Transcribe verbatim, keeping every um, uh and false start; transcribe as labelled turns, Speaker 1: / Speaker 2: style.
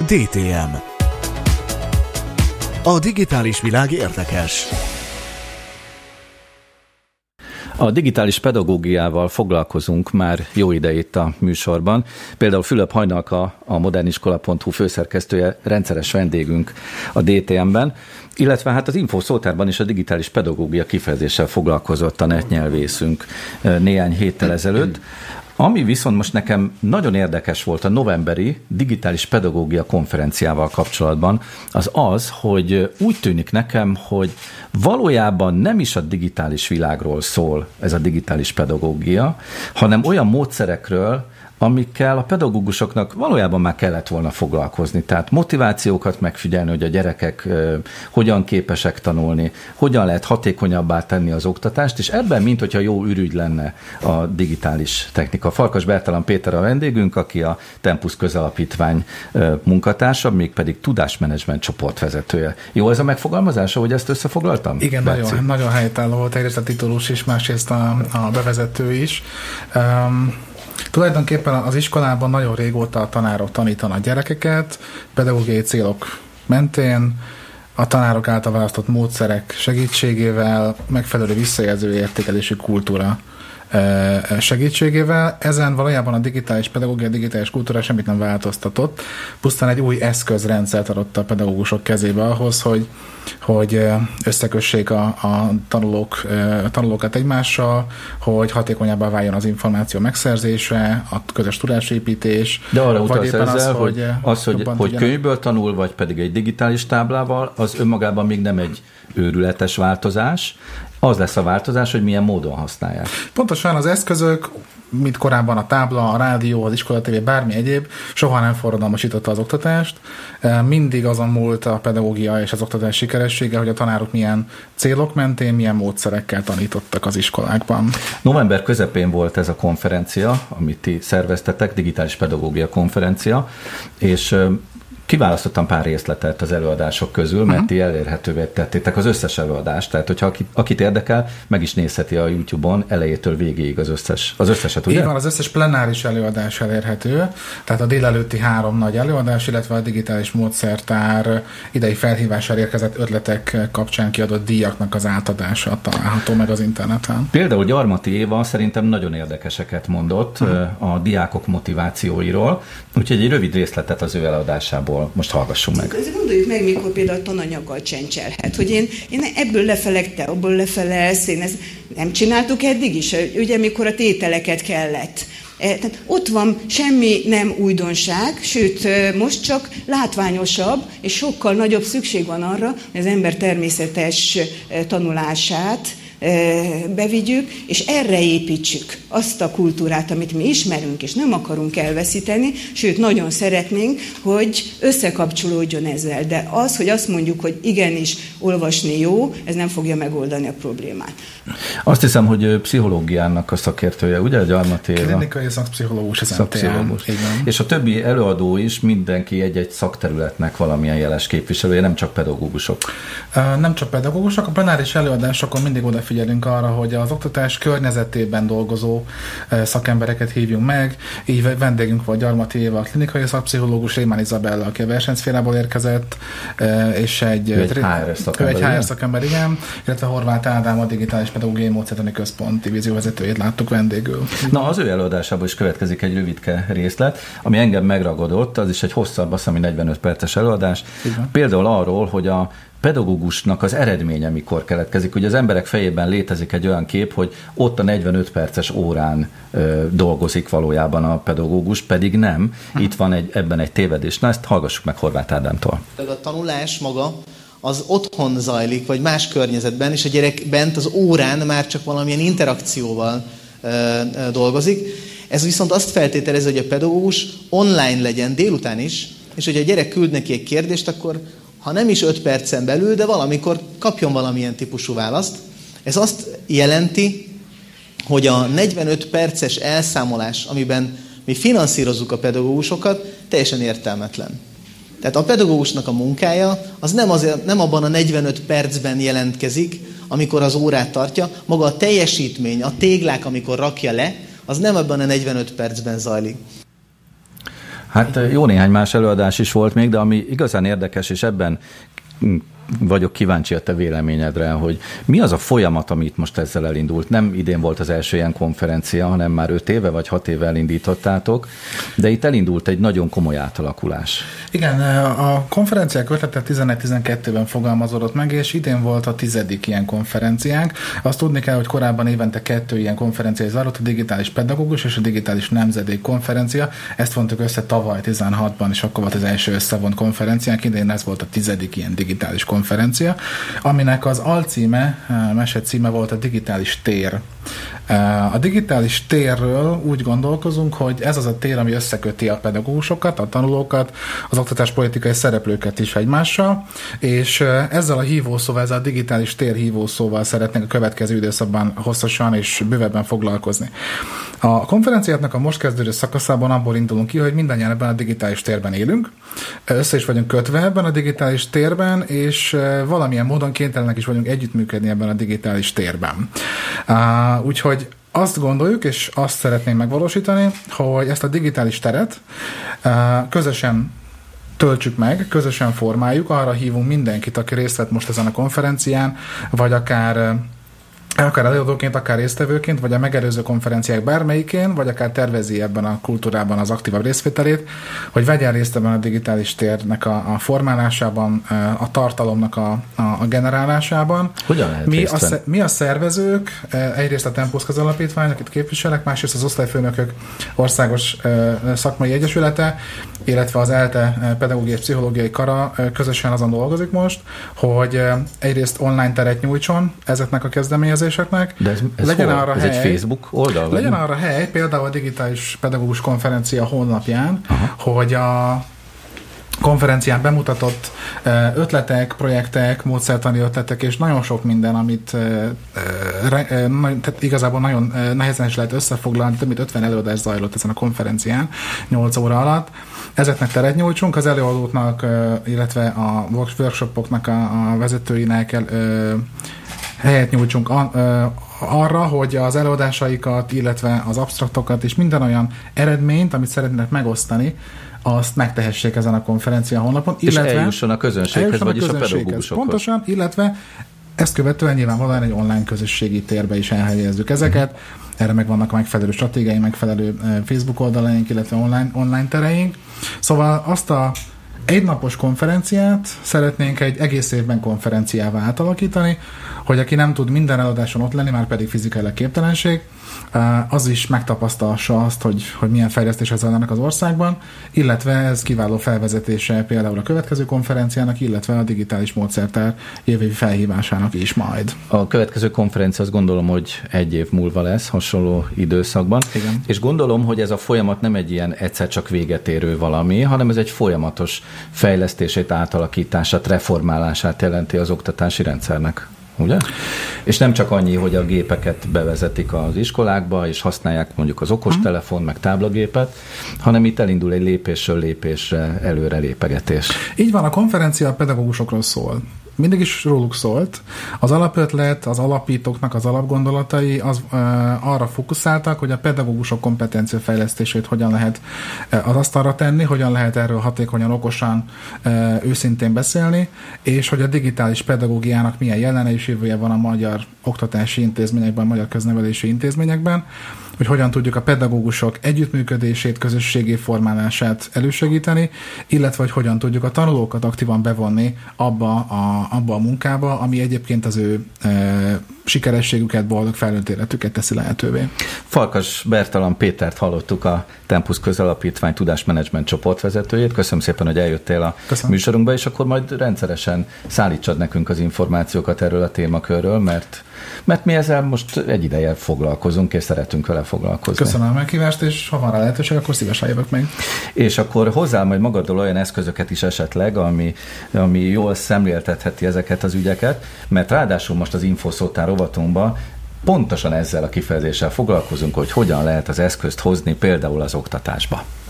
Speaker 1: dé té em. A digitális világ érdekes.
Speaker 2: A digitális pedagógiával foglalkozunk már jó ide itt a műsorban. Például Fülöp Hajnalka, a moderniskola pont hu főszerkesztője rendszeres vendégünk a dé té em-ben, illetve hát az Info Szótárban is a digitális pedagógia kifejezéssel foglalkozott a netnyelvészünk néhány héttel ezelőtt. Ami viszont most nekem nagyon érdekes volt a novemberi digitális pedagógia konferenciával kapcsolatban, az az, hogy úgy tűnik nekem, hogy valójában nem is a digitális világról szól ez a digitális pedagógia, hanem olyan módszerekről, amikkel a pedagógusoknak valójában már kellett volna foglalkozni. Tehát motivációkat megfigyelni, hogy a gyerekek uh, hogyan képesek tanulni, hogyan lehet hatékonyabbá tenni az oktatást, és ebben, mint hogyha jó ürügy lenne a digitális technika. Farkas Bertalan Péter a vendégünk, aki a Tempus Közalapítvány uh, munkatársa, mégpedig tudásmenedzsment csoportvezetője. Jó ez a megfogalmazása, hogy ezt összefoglaltam?
Speaker 3: Igen, nagyon, nagyon helytálló volt, egyrészt a titulus is, másrészt a, a bevezető is. Um, Tulajdonképpen az iskolában nagyon régóta a tanárok tanítanak gyerekeket, pedagógiai célok mentén, a tanárok által választott módszerek segítségével, megfelelő visszajelző értékelési kultúra segítségével. Ezen valójában a digitális pedagógia, a digitális kultúra semmit nem változtatott, pusztán egy új eszközrendszert adott a pedagógusok kezébe ahhoz, hogy, hogy összekössék a, a, tanulók, a tanulókat egymással, hogy hatékonyabbá váljon az információ megszerzése, a közös tudásépítés.
Speaker 2: De arra utalsz ezzel, az, hogy, az, hogy, hogy könyvből tanul, vagy pedig egy digitális táblával, az önmagában még nem egy őrületes változás. Az lesz a változás, hogy milyen módon használják.
Speaker 3: Pontosan az eszközök, mint korábban a tábla, a rádió, az iskola té vé, bármi egyéb, soha nem forradalmasította az oktatást. Mindig azon múlt a pedagógia és az oktatás sikeressége, hogy a tanárok milyen célok mentén, milyen módszerekkel tanítottak az iskolákban. November
Speaker 2: közepén volt ez a konferencia, amit ti szerveztetek, digitális pedagógia konferencia, és kiválasztottam pár részletet az előadások közül, mert ti elérhetővé tettétek az összes előadást, tehát hogyha akit, akit érdekel, meg is nézheti a YouTube-on elejétől végéig az összes, az összeset, ugye?
Speaker 3: Így van, az összes plenáris előadás elérhető, tehát a délelőtti három nagy előadás, illetve a digitális módszertár idei felhívással érkezett ötletek kapcsán kiadott díjaknak az átadása található meg az interneten.
Speaker 2: Például Gyarmati Éva szerintem nagyon érdekeseket mondott uh-huh. a diákok motivációiról, úgyhogy egy rövid részletet az ő előadásából most hallgassunk meg.
Speaker 4: Ezért gondoljuk meg, mikor például a tananyaggal csencselhet, hogy én, én ebből lefelek, te abból lefelelsz, én ezt nem csináltuk eddig is, ugye mikor a tételeket kellett. Tehát ott van, semmi nem újdonság, sőt, most csak látványosabb, és sokkal nagyobb szükség van arra, hogy az ember természetes tanulását bevigyük, és erre építsük azt a kultúrát, amit mi ismerünk, és nem akarunk elveszíteni, sőt, nagyon szeretnénk, hogy összekapcsolódjon ezzel. De az, hogy azt mondjuk, hogy igenis olvasni jó, ez nem fogja megoldani a problémát.
Speaker 2: Azt hiszem, hogy pszichológiának a szakértője, ugye, a Gyarmati Éva?
Speaker 3: Klinikai szakpszichológus, ez
Speaker 2: szakpszichológus. És a többi előadó is mindenki egy-egy szakterületnek valamilyen jeles képviselője, nem csak pedagógusok.
Speaker 3: Nem csak pedagógusok, a plenáris előadásokon mindig odafigyelünk arra, hogy az oktatás környezetében dolgozó szakembereket hívjunk meg. Így vendégünk volt Gyarmati Éva, a klinikai szakpszichológus, Rémán Izabella, aki a versenyszférából érkezett, és egy,
Speaker 2: egy há er szakember,
Speaker 3: egy há er szakember, igen, illetve Horváth Ádám, a digitális pedagógiai módszertani központ divízióvezetőjét láttuk vendégül.
Speaker 2: Na, az ő előadásából is következik egy rövidke részlet, ami engem megragadott, az is egy hosszabb, azt hiszem, negyvenöt perces előadás. Igen. Például arról, hogy a pedagógusnak az eredménye mikor keletkezik. Ugye az emberek fejében létezik egy olyan kép, hogy ott a negyvenöt perces órán ö, dolgozik valójában a pedagógus, pedig nem. Hm. Itt van egy, ebben egy tévedés. Na, ezt hallgassuk meg Horváth Ádámtól.
Speaker 5: A tanulás maga az otthon zajlik, vagy más környezetben, és a gyerek bent az órán már csak valamilyen interakcióval ö, ö, dolgozik. Ez viszont azt feltételezi, hogy a pedagógus online legyen délután is, és hogy a gyerek küld neki egy kérdést, akkor ha nem is öt percen belül, de valamikor kapjon valamilyen típusú választ. Ez azt jelenti, hogy a negyvenöt perces elszámolás, amiben mi finanszírozzuk a pedagógusokat, teljesen értelmetlen. Tehát a pedagógusnak a munkája az nem, azért, nem abban a negyvenöt percben jelentkezik, amikor az órát tartja, maga a teljesítmény, a téglák, amikor rakja le, az nem abban a negyvenöt percben zajlik.
Speaker 2: Hát jó néhány más előadás is volt még, de ami igazán érdekes, és ebben vagyok kíváncsi a te véleményedre, hogy mi az a folyamat, amit most ezzel elindult. Nem idén volt az első ilyen konferencia, hanem már öt éve vagy hat éve elindítottátok, de itt elindult egy nagyon komoly átalakulás.
Speaker 3: Igen, a konferenciák ötlete tizenegy-tizenkettőben fogalmazódott meg, és idén volt a tizedik ilyen konferenciánk. Azt tudni kell, hogy korábban évente kettő ilyen konferencia zajlott, a digitális pedagógus és a digitális nemzedék konferencia. Ezt vontuk össze tavaly tizenhatban, és akkor volt az első összevont konferenciánk, idén ez volt a tizedik ilyen digitális konferencia, aminek az alcíme, mese címe volt a digitális tér. A digitális térről úgy gondolkozunk, hogy ez az a tér, ami összeköti a pedagógusokat, a tanulókat, az oktatáspolitikai szereplőket is egymással, és ezzel a hívószóval, ezzel a digitális tér hívószóval szeretnénk a következő időszakban hosszasan és bővebben foglalkozni. A konferenciáknak a most kezdődő szakaszában abból indulunk ki, hogy mindannyian ebben a digitális térben élünk, össze is vagyunk kötve ebben a digitális térben, és valamilyen módon kénytelenek is vagyunk együttműködni ebben a digitális térben. Uh, úgyhogy azt gondoljuk, és azt szeretném megvalósítani, hogy ezt a digitális teret uh, közösen töltsük meg, közösen formáljuk, arra hívunk mindenkit, aki részt vett most ezen a konferencián, vagy akár akár előadóként, akár résztvevőként, vagy a megelőző konferenciák bármelyikén, vagy akár tervezi ebben a kultúrában az aktívabb részvételét, hogy vegyen részt ebben a digitális térnek a, a formálásában, a tartalomnak a, a, a generálásában.
Speaker 2: Hogyan lehet
Speaker 3: mi
Speaker 2: részt
Speaker 3: a, mi a szervezők, egyrészt a Tempus Közalapítvány, akit képviselek, másrészt az Osztályfőnökök Országos Szakmai Egyesülete, illetve az ELTE Pedagógiai és Pszichológiai Kara közösen azon dolgozik most, hogy egyrészt online teret nyújtson ezeknek a kezdeményezéseknek.
Speaker 2: De ez, ez,
Speaker 3: legyen
Speaker 2: hol?
Speaker 3: arra
Speaker 2: ez
Speaker 3: hely,
Speaker 2: egy Facebook oldal?
Speaker 3: Legyen
Speaker 2: vagy?
Speaker 3: arra hely, például a Digitális Pedagógus Konferencia honlapján, aha, hogy a konferencián bemutatott ötletek, projektek, módszertani ötletek, és nagyon sok minden, amit tehát igazából nagyon nehezen is lehet összefoglalni, több mint ötven előadás zajlott ezen a konferencián nyolc óra alatt. Ezeknek teret nyújtsunk, az előadóknak, illetve a workshopoknak a, a vezetőinek el, helyet nyújtsunk a, arra, hogy az előadásaikat, illetve az absztraktokat és minden olyan eredményt, amit szeretnének megosztani, azt megtehessék ezen a konferencia honlapon.
Speaker 2: És illetve eljusson a közönséghez, vagyis a, a pedagógusokhoz. Pontosan,
Speaker 3: illetve ezt követően nyilvánvalóan egy online közösségi térbe is elhelyezzük ezeket. Erre meg vannak a megfelelő stratégiai, megfelelő Facebook oldalaink, illetve online, online tereink. Szóval azt a egynapos konferenciát szeretnénk egy egész évben konferenciává átalakítani, hogy aki nem tud minden eladáson ott lenni, már pedig fizikailag képtelenség, az is megtapasztalhassa azt, hogy, hogy milyen fejlesztések zajlanak az országban, illetve ez kiváló felvezetése például a következő konferenciának, illetve a digitális módszertár jövő felhívásának is majd.
Speaker 2: A következő konferencia azt gondolom, hogy egy év múlva lesz hasonló időszakban.
Speaker 3: Igen.
Speaker 2: És gondolom, hogy ez a folyamat nem egy ilyen egyszer csak véget érő valami, hanem ez egy folyamatos fejlesztését, átalakítását, reformálását jelenti az oktatási rendszernek. Ugye? És nem csak annyi, hogy a gépeket bevezetik az iskolákba, és használják mondjuk az okostelefon, meg táblagépet, hanem itt elindul egy lépésről lépésre előre lépegetés.
Speaker 3: Így van, a konferencia a pedagógusokról szól. Mindig is róluk szólt. Az alapötlet, az alapítóknak az alapgondolatai az, uh, arra fókuszáltak, hogy a pedagógusok kompetencia fejlesztését hogyan lehet uh, az asztalra tenni, hogyan lehet erről hatékonyan, okosan, uh, őszintén beszélni, és hogy a digitális pedagógiának milyen jelene és jövője van a magyar oktatási intézményekben, a magyar köznevelési intézményekben, hogy hogyan tudjuk a pedagógusok együttműködését, közösségi formálását elősegíteni, illetve hogy hogyan tudjuk a tanulókat aktívan bevonni abba a, abba a munkába, ami egyébként az ő e, sikerességüket, boldog felnőtt életüket teszi lehetővé.
Speaker 2: Farkas Bertalan Pétert hallottuk, a Tempus Közalapítvány tudásmenedzsment csoportvezetőjét. Köszönöm szépen, hogy eljöttél a Köszönöm. műsorunkba, és akkor majd rendszeresen szállítsad nekünk az információkat erről a témakörről, mert, mert mi ezzel most egy ideje foglalkozunk, és szeretünk vele foglalkozni.
Speaker 3: Köszönöm a meghívást, és ha van rá lehetőség, akkor szívesen jövök meg.
Speaker 2: És akkor hozzá majd magaddal olyan eszközöket is esetleg, ami, ami jól szemléltetheti ezeket az ügyeket, mert ráadásul most az Infoszótár rovatunkban pontosan ezzel a kifejezéssel foglalkozunk, hogy hogyan lehet az eszközt hozni például az oktatásba.